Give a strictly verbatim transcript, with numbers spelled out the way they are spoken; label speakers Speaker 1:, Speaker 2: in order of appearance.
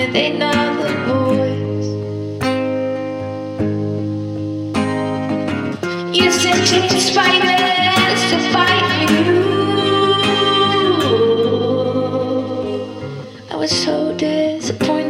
Speaker 1: with another voice. You said to spiders to fight you. I was so disappointed.